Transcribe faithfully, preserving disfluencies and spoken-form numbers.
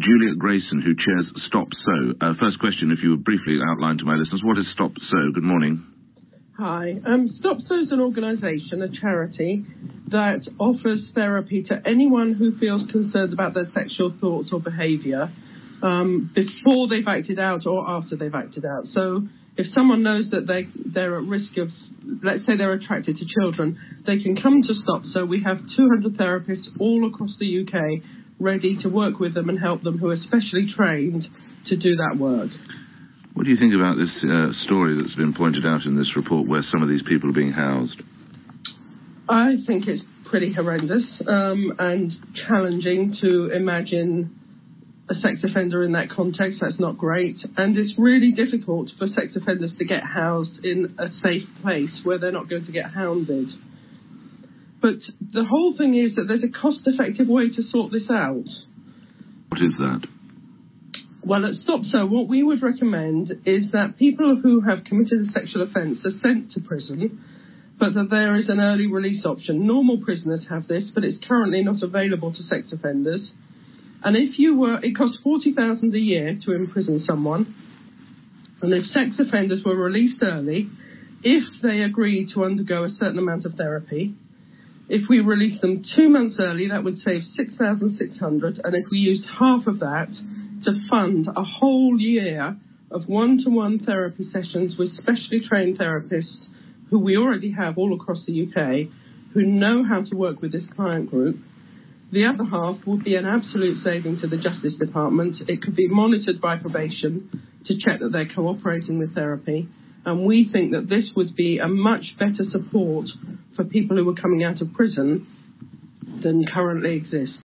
Juliet Grayson, who chairs Stop So. Uh, first question, if you would briefly outline to my listeners, what is Stop So? Good morning. Hi. Um, Stop So is an organisation, a charity, that offers therapy to anyone who feels concerned about their sexual thoughts or behaviour um, before they've acted out or after they've acted out. So if someone knows that they, they're at risk of, let's say they're attracted to children, they can come to Stop So. We have two hundred therapists all across the U K ready to work with them and help them, who are specially trained to do that work. What do you think about this uh, story that's been pointed out in this report where some of these people are being housed? I think it's pretty horrendous um, and challenging to imagine a sex offender in that context. That's not great. And it's really difficult for sex offenders to get housed in a safe place where they're not going to get hounded. But the whole thing is that there's a cost-effective way to sort this out. What is that? Well, at Stop So, what we would recommend is that people who have committed a sexual offence are sent to prison, but that there is an early release option. Normal prisoners have this, but it's currently not available to sex offenders. And if you were, it costs forty thousand pounds a year to imprison someone. And if sex offenders were released early, if they agreed to undergo a certain amount of therapy, if we released them two months early, that would save six thousand six hundred pounds. And if we used half of that to fund a whole year of one-to-one therapy sessions with specially trained therapists who we already have all across the U K, who know how to work with this client group, the other half would be an absolute saving to the Justice Department. It could be monitored by probation to check that they're cooperating with therapy. And we think that this would be a much better support for people who are coming out of prison than currently exists.